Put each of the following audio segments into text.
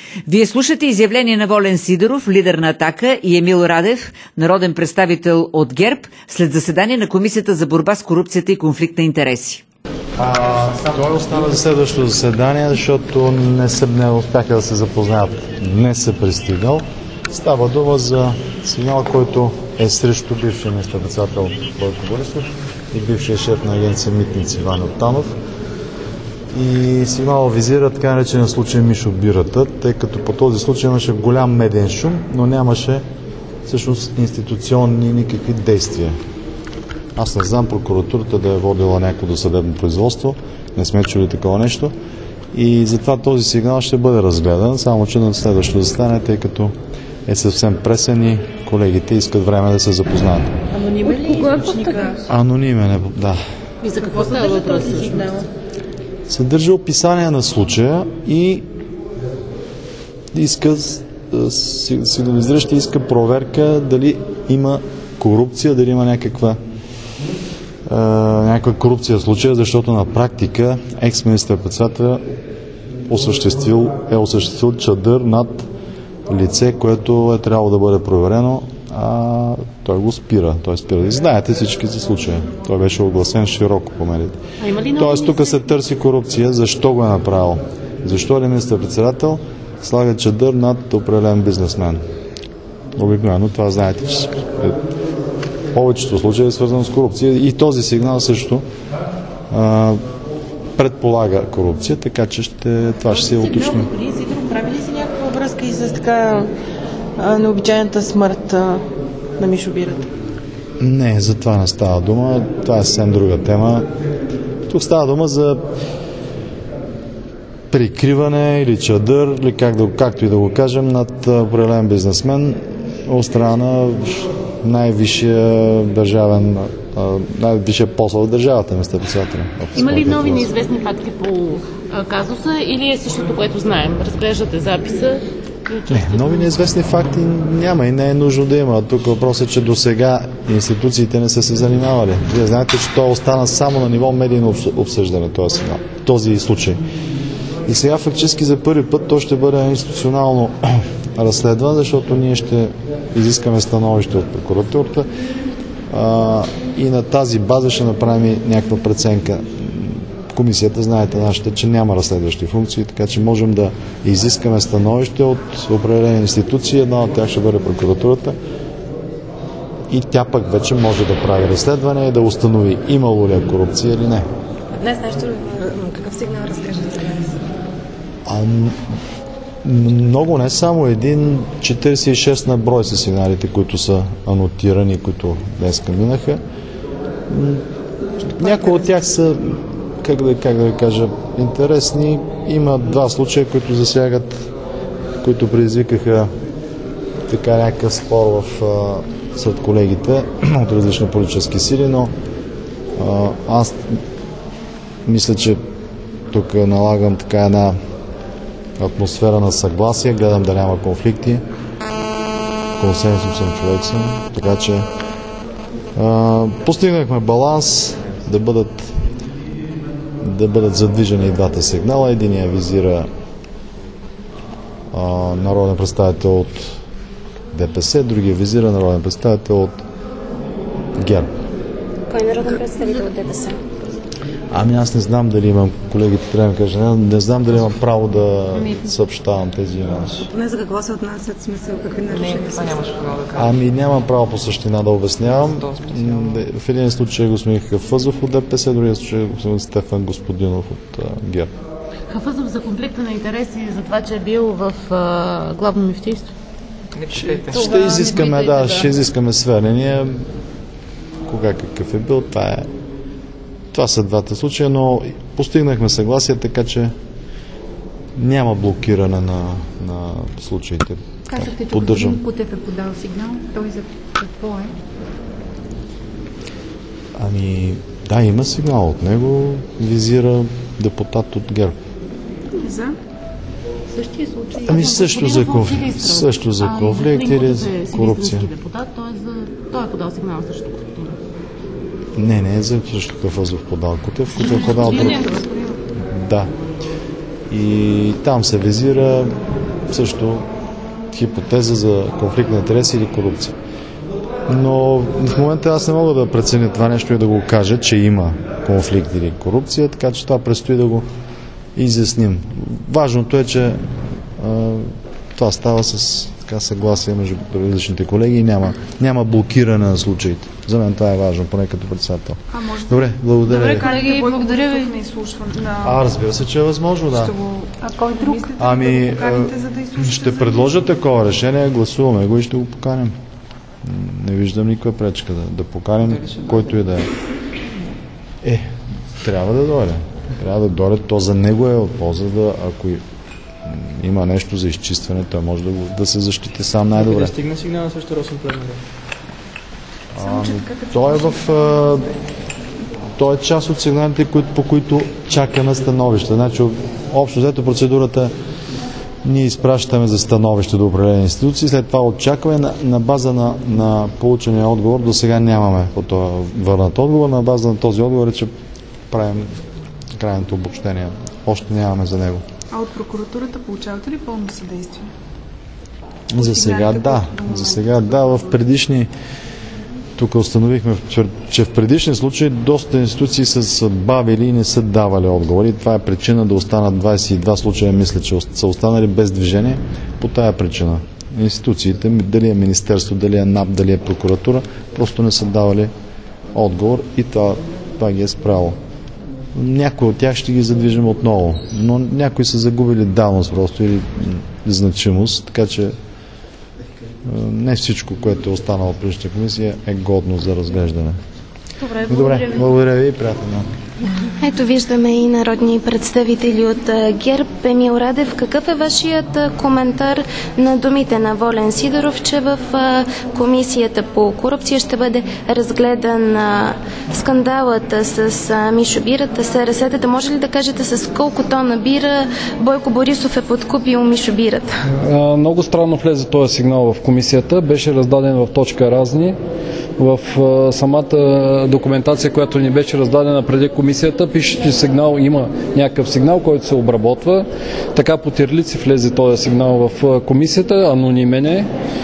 Вие слушате изявление на Волен Сидеров, лидер на Атака, и Емил Радев, народен представител от ГЕРБ, след заседание на Комисията за борба с корупцията и конфликт на интереси. Той остана за следващото заседание, защото не успяха да се запознаят. Днес се пристигнал. Става дума за сигнал, който е срещу бившия министър-председател Бойко Борисов и бившия шеф на агенция Митници Иван Оттанов. И сигнал визира така наречения случай Мишо Бирата, тъй като по този случай имаше голям медиен шум, но нямаше всъщност институционни никакви действия. Аз не знам прокуратурата да е водила някакво досъдебно производство, не сме чули такова нещо и затова този сигнал ще бъде разгледан, само че на следващото заседание, тъй като е съвсем пресен и колегите искат време да се запознаят. Анонимен ли източника? Анонимен е, да. И за какво става въпрос? Съдържа описание на случая и иска сигнализиращи иска проверка дали има корупция, дали има някаква корупция в случая, защото на практика екс-министър-председател е осъществил чадър над лице, което е трябвало да бъде проверено, а той го спира. Той спира. И знаете всички за случая. Той беше огласен широко по медиите. Тоест тук се търси корупция. Защо го е направил? Защо е министър-председател слага чадър над определен бизнесмен? Обикновено това знаете, че повечето случаи е свързано с корупция и този сигнал също предполага корупция, така че това ще се уточни. Прави ли си някаква връзка и с така необичайната смърт на Мишо Бирата? Не, за това не става дума. Това е съвсем друга тема. Тук става дума за прикриване или чадър, или както и да го кажем, над определен бизнесмен от страна на най-висшия пост в държавата, министър-председателя. Има ли нови неизвестни факти по казуса или е същото, което знаем? Разглеждате записа? Не, нови неизвестни факти няма и не е нужно да има. Тук въпросът е, че до сега институциите не са се занимавали. Вие знаете, че той остана само на ниво медийно обсъждане, този случай. И сега фактически за първи път той ще бъде институционално разследван, защото ние ще изискаме становище от прокуратурата и на тази база ще направим някаква преценка. Комисията, знаете нашата, че няма разследващи функции, така че можем да изискаме становище от определени институции. Една от тях ще бъде прокуратурата и тя пък вече може да прави разследване и да установи имало ли е корупция или не. Днес нещо, какъв сигнал разкажете за днес? Много не, само 46 на брой са сигналите, които са анотирани, които днеска минаха. Някои от тях са, как да ви кажа, интересни. Има два случая, които засягат, които предизвикаха така някакъв спор сред колегите от различни политически сили, но аз мисля, че тук налагам така една атмосфера на съгласие, гледам да няма конфликти, консенсусен човек съм, така че постигнахме баланс да бъдат задвижени и двата сигнала. Единия визира народен представител от ДПС, другия визира народен представител от ГЕРБ. Кой е народен представител от ДПС? Аз не знам дали имам, колегите трябва да кажа, не знам дали имам право да съобщавам тези имена. Поне за какво се отнасят, смисъл, какви нарушения са? Нямам право по същина да обяснявам. В един случай господин Хафъзов от ДПС, в другия случай господин Стефан Господинов от ГЕРБ. Хафъзов за конфликта на интереси, за това, че е бил в главно мюфтийство? Ще изискаме сведения. Кога какъв е бил, това са двата случая, но постигнахме съгласие, така че няма блокиране на случаите. Казахте, че господин Кутев е подал сигнал. Той за какво е? Да, има сигнал от него. Визира депутат от ГЕРБ. За? Същия случай? Също за конфликт или корупция. Той е подал сигнал също. Не е за също Хафъзов подал. Кутев подал. Да. И там се визира също хипотеза за конфликт на интереси или корупция. Но в момента аз не мога да преценя това нещо и да го кажа, че има конфликт или корупция, така че това предстои да го изясним. Важното е, че това става с съгласие между различните колеги и няма блокиране на случаите. За мен това е важно, поне като председател. Добре, благодаря. Добре, колеги, благодаря ви. Разбира се, че е възможно, да. А кой друг? Ще предложа такова решение, гласуваме го и ще го поканим. Не виждам никаква пречка да поканим който и да е. Трябва да дойде. Трябва да дойде. То за него е от полза ако има нещо за изчистване, той може да се защити сам най-добре. Да стигне сигнала също Росен Плевнеров? Той е част от сигналите, по които чакаме становище. Значи, общо взето процедурата ние изпращаме за становище до определени институции, след това очакваме на база на получения отговор. До сега нямаме по това върнат отговор, на база на този отговор е, че правим крайното обобщение. Още нямаме за него. А от прокуратурата получавате ли пълно съдействие? За сега да. В предишни тук установихме, че в предишни случаи доста институции са бавили и не са давали отговори. Това е причина да останат 22 случая, мисля, че са останали без движение по тая причина. Институциите, дали е министерство, дали е НАП, дали е прокуратура, просто не са давали отговор и това ги е справило. Някои от тях ще ги задвижим отново, но някои са загубили давност просто или значимост, така че не всичко, което е останало в предишната комисия, е годно за разглеждане. Добре, благодаря ви и приятно. Ето виждаме и народни представители от ГЕРБ. Емил Радев, какъв е вашият коментар на думите на Волен Сидеров, че в комисията по корупция ще бъде разгледан скандалът с Мишо Бирата, СРС-тата? Може ли да кажете с колко тона бира Бойко Борисов е подкупил Мишо Бирата? Много странно влезе този сигнал в комисията. Беше раздаден в точка разни. В самата документация, която ни беше раздадена преди комисията, пише, че има някакъв сигнал, който се обработва. Така по тирлици влезе този сигнал в комисията, анонимен е.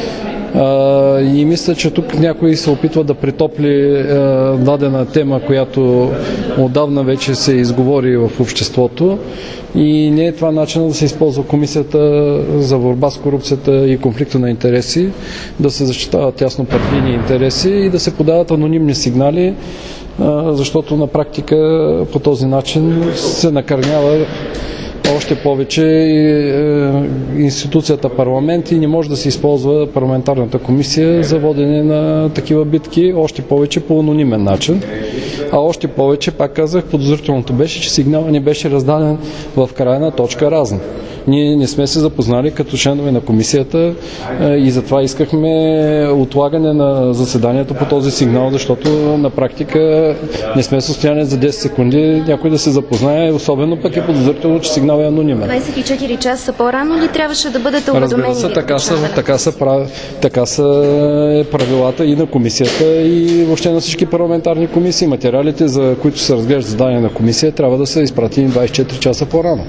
И мисля, че тук някой се опитва да притопли дадена тема, която отдавна вече се изговори в обществото. И не е това начин да се използва комисията за борба с корупцията и конфликта на интереси, да се защитават тясно партийни интереси и да се подават анонимни сигнали, защото на практика по този начин се накърнява още повече институцията парламент и не може да се използва парламентарната комисия за водене на такива битки, още повече по анонимен начин. А още повече, пак казах, подозрителното беше, че сигналът ни беше раздаден в края на точка разни. Ние не сме се запознали като членове на комисията и затова искахме отлагане на заседанието по този сигнал, защото на практика не сме в състояние за 10 секунди някой да се запознае, особено пък е подозрително, че сигнал е анонимен. 24 часа по-рано ли трябваше да бъдете уведомени? Разбира се, така са правилата и на комисията и въобще на всички парламентарни комисии. Материалите, за които се разглежда задание на комисия, трябва да са изпратени 24 часа по-рано.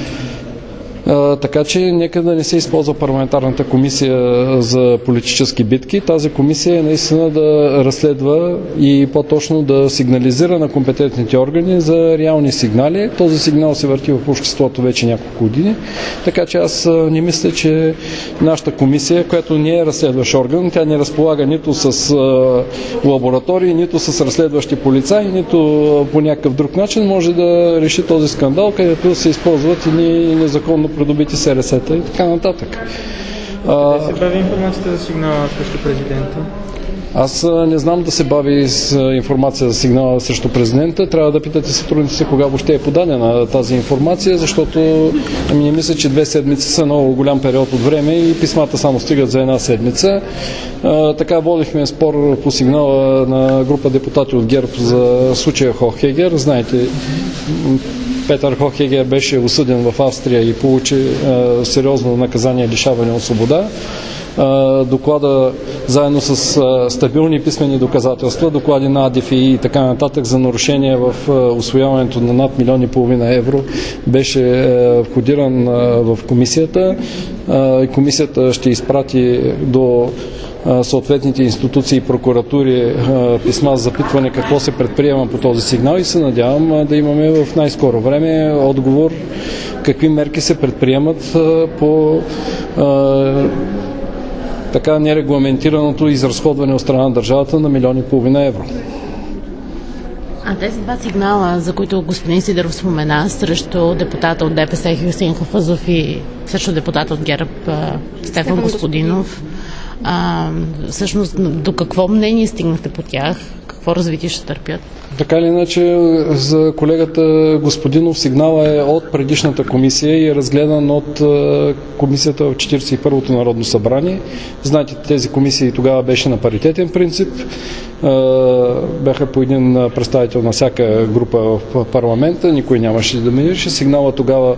Така че нека да не се използва парламентарната комисия за политически битки. Тази комисия е наистина да разследва и по-точно да сигнализира на компетентните органи за реални сигнали. Този сигнал се върти в обществото вече няколко години. Така че аз не мисля, че нашата комисия, която не е разследващ орган, тя не разполага нито с лаборатории, нито с разследващи полицаи, нито по някакъв друг начин може да реши този скандал, където се използват и незаконно придобити СРС-та и така нататък. Къде се бави информацията за сигнала срещу президента? Аз не знам да се бави с информация за сигнала срещу президента. Трябва да питате сътрудниците кога въобще е подадена тази информация, защото не мисля, че 2 седмици са много голям период от време и писмата само стигат за 1 седмица. Така водихме спор по сигнала на група депутати от ГЕРБ за случая Хохегер. Знаете, Петър Хохегер беше осъден в Австрия и получи сериозно наказание лишаване от свобода. Доклада заедно с стабилни писмени доказателства, доклади на АДФИ и така нататък за нарушение в усвояването на над 1,5 милиона евро беше входиран в комисията. Комисията ще изпрати до съответните институции и прокуратури писма за запитване какво се предприема по този сигнал и се надявам да имаме в най-скоро време отговор какви мерки се предприемат по така нерегламентираното изразходване от страна на държавата на 1,5 милиона евро. А тези два сигнала, за които господин Сидеров спомена, срещу депутата от ДПС Хюсеин Хафъзов и срещу депутата от ГЕРБ Стефан Господинов, всъщност до какво мнение стигнахте по тях? Какво развитие ще търпят? Така или иначе, за колегата Господинов сигнала е от предишната комисия и е разгледан от комисията в 41-то Народно събрание. Знаете, тези комисии тогава беше на паритетен принцип. Бяха по един представител на всяка група в парламента, никой нямаше да доминираше. Сигнала тогава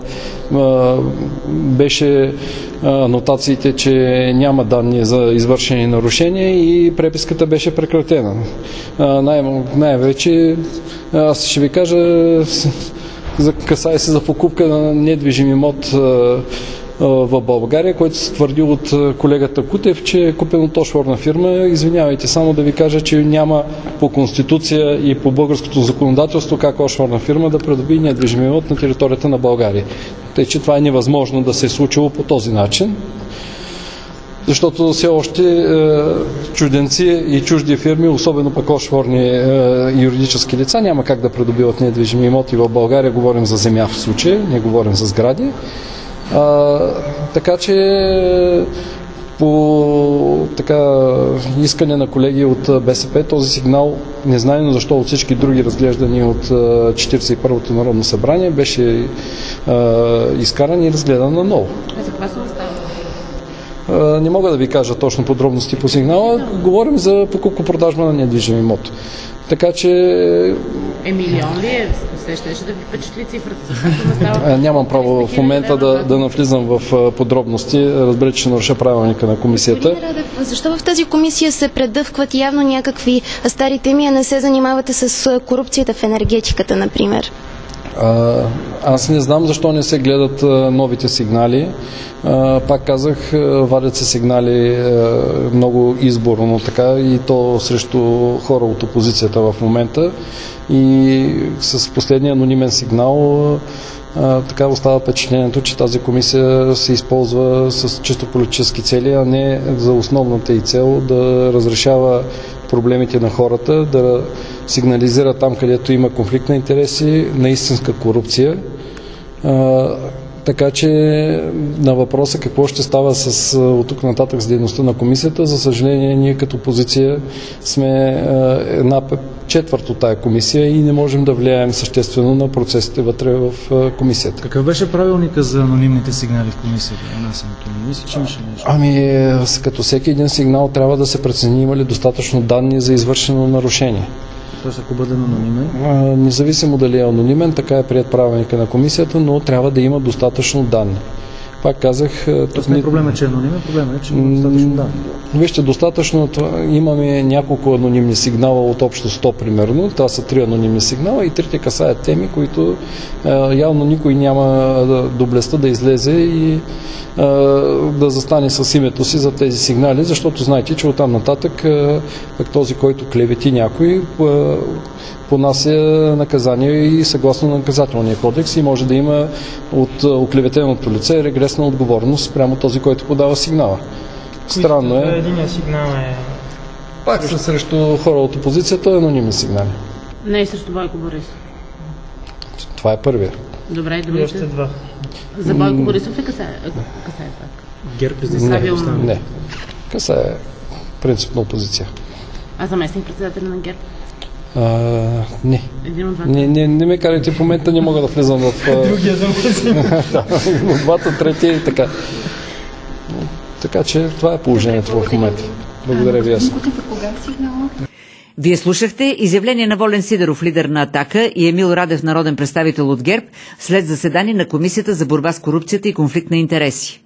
беше анотациите, че няма данни за извършени нарушения и преписката беше прекратена. Най-вече аз ще ви кажа, касае се за покупка на недвижим имот в България, който се твърди от колегата Кутев, че е купен от офшорна фирма. Извинявайте, само да ви кажа, че няма по Конституция и по българското законодателство как офшорна фирма да придобие недвижим имот на територията на България. Тъй, че това е невъзможно да се е случило по този начин. Защото все още чужденци и чужди фирми, особено пък офшорни юридически лица, няма как да придобиват недвижими имоти в България. Говорим за земя в случая, не говорим за сгради. Така че по искане на колеги от БСП този сигнал, незнайно защо от всички други разглеждани от 41-то Народно събрание, беше изкаран и разгледан наново. За това се остава? Не мога да ви кажа точно подробности по сигнала. Говорим за покупко-продажба на недвижим имот. Така че... милион ли е? Щеше да ви впечатли цифрата? Нямам право в момента да навлизам в подробности. Разбира, че ще наруша правилника на комисията. Защо в тази комисия се предъвкват явно някакви стари теми, а не се занимавате с корупцията в енергетиката, например? Аз не знам защо не се гледат новите сигнали. Пак казах, вадят се сигнали много изборно, така и то срещу хора от опозицията в момента. И с последния анонимен сигнал така остава впечатлението, че тази комисия се използва с чисто политически цели, а не за основната и цел да разрешава проблемите на хората, да сигнализира там, където има конфликт на интереси, на истинска корупция. Така че на въпроса какво ще става от тук нататък с дейността на комисията, за съжаление ние като позиция сме една четвърт от тая комисия и не можем да влияем съществено на процесите вътре в комисията. Какъв беше правилника за анонимните сигнали в комисията? Мисля, че имаше нещо. Като всеки един сигнал трябва да се прецени има ли достатъчно данни за извършено нарушение. Тоест, ако бъде анонимен? Независимо дали е анонимен, така е прият правилника на комисията, но трябва да има достатъчно данни. Пак казах... Тоест не е проблема, че е анонимен, проблема е, че има достатъчно данни. Вижте, достатъчно имаме няколко анонимни сигнала от общо 100 примерно. Това са 3 анонимни сигнала и 3 касаят теми, които явно никой няма доблестта да излезе и да застане с името си за тези сигнали, защото знаете, че оттам нататък пък този, който клевети някой, понася наказание и съгласно на наказателния кодекс и може да има от оклеветеното лице регресна отговорност спрямо този, който подава сигнала. Странно е. Единият сигнал е... Пак са срещу хора от опозицията, анонимни сигнали. Не е срещу Бойко Борисов. Това е първия. Добре, и другите. Още два. За Бойко Борисов ли касае това? ГЕРБ Не. Касае принципна опозиция. А заместник председател на ГЕРБ? Не. Не ме карайте в момента, не мога да влизам в... Другия заместник. В двата, третия и така. Така че това е положението в момента. Благодаря ви аз. Вие слушахте изявление на Волен Сидеров, лидер на Атака, и Емил Радев, народен представител от ГЕРБ, след заседание на Комисията за борба с корупцията и конфликт на интереси.